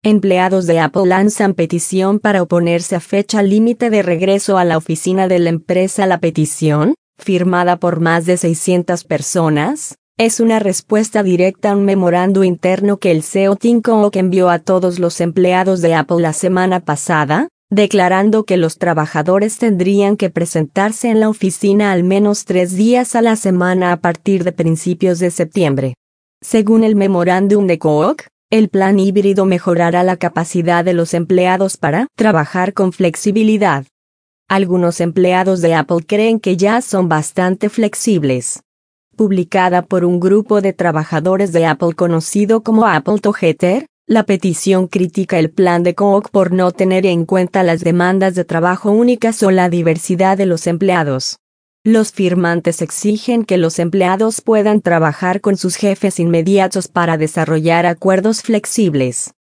Empleados de Apple lanzan petición para oponerse a fecha límite de regreso a la oficina de la empresa. La petición, firmada por más de 600 personas, es una respuesta directa a un memorando interno que el CEO Tim Cook envió a todos los empleados de Apple la semana pasada, declarando que los trabajadores tendrían que presentarse en la oficina al menos 3 días a la semana a partir de principios de septiembre. Según el memorándum de Cook, el plan híbrido mejorará la capacidad de los empleados para trabajar con flexibilidad. Algunos empleados de Apple creen que ya son bastante flexibles. Publicada por un grupo de trabajadores de Apple conocido como Apple Together, la petición critica el plan de Cook por no tener en cuenta las demandas de trabajo únicas o la diversidad de los empleados. Los firmantes exigen que los empleados puedan trabajar con sus jefes inmediatos para desarrollar acuerdos flexibles.